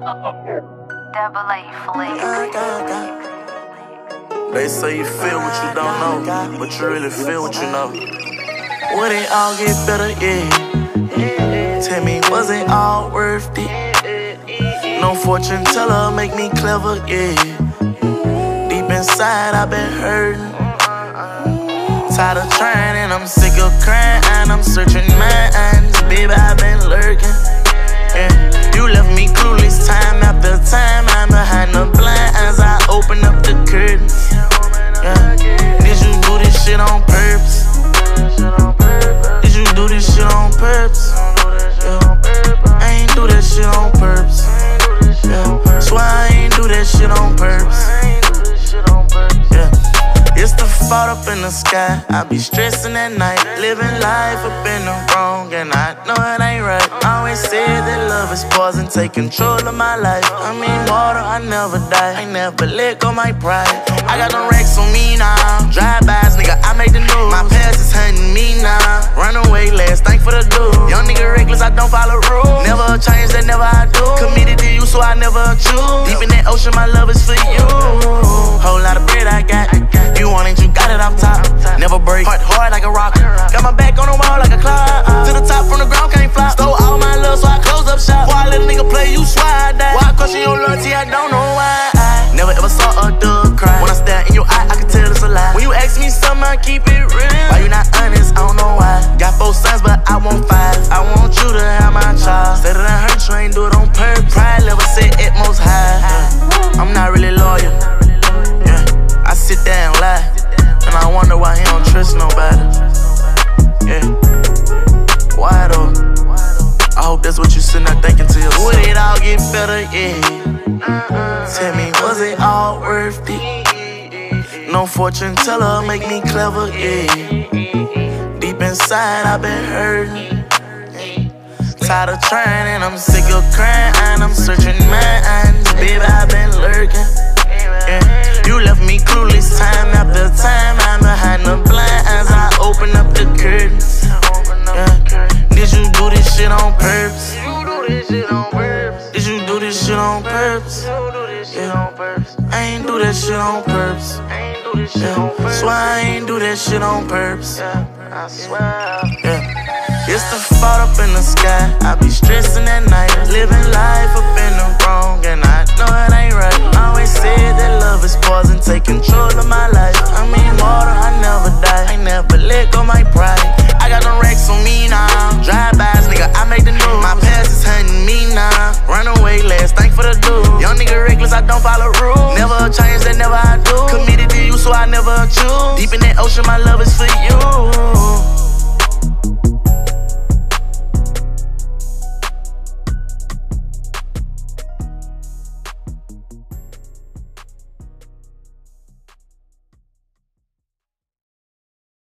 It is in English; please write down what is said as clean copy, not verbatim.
Double A Flex. They say you feel what you don't know, but you really feel what you know. Would it all get better, yeah? Tell me, was it all worth it? No fortune teller make me clever, yeah. Deep inside I've been hurting, tired of trying and I'm sick of crying. I'm searching minds, baby, I've been lurking, yeah. You left me clueless time after time. I'm behind the blinds, I open up the curtains, yeah. Did you do this shit on purpose? Did you do this shit on purpose? Yeah. I ain't do that shit on purpose, yeah. Swear I ain't do that shit on purpose, yeah. It's the fault up in the sky. I be stressing at night, living life up in the wrong, and I know it ain't right. Always said that love is poison, take control of my life. I mean water, I never die, I never let go my pride. I got them racks on me now, drive-bys, nigga, I make the news. My past is hunting me now, run away last, thank for the dude. Young nigga reckless, I don't follow rules. Never change that, never I do. Committed to you, so I never choose. Deep in that ocean, my love is for you. Whole lot of bread I got, you want it, you got it off top. Never break, hard like a rock. Got my back on the wall like a clock. To the top from the ground, can't fly. Stole all my love, so I closed up shop. Before I let a nigga play, you swear I died. Why I question your loyalty, I don't know why. I never ever saw a dog cry. When I stare in your eye, I can tell it's a lie. When you ask me something, I keep it real. Why you not honest, I don't know why. Got 4 sons, but I want 5. I want you to have my child. Say that I hurt you, ain't do it on purpose. Pride level set at most high, yeah. I'm not really loyal, yeah. I sit there and lie, and I wonder why he don't trust nobody, yeah. Why though? I hope that's what you sitting there thinking to yourself. Would it all get better, yeah? Tell me, was it all worth it? No fortune teller make me clever, yeah. Deep inside I've been hurting, tired of trying and I'm sick of crying. I'm searching minds, baby, I've been lurking, yeah. You left me clueless time after time. I'm behind the blinds, I open up the curtains, yeah. Did you do this shit on purpose? Did you do this shit on purpose? Yeah. I ain't do that shit on purpose, yeah. Swear I ain't do that shit on purpose, yeah. It's the fault up in the sky. I be stressing at night, living life up in the wrong, and I know it ain't right. Always said that love is poison, take control of my life. I mean water, I never die, I never let go my pride. I got them racks on me now, drive-bys, nigga, I make the news. My past is hunting me now, run away last, thank for the dude. Young nigga reckless, I don't follow rules. Never change that, never I do. Committed to you, so I never choose. Deep in that ocean, my love is for you.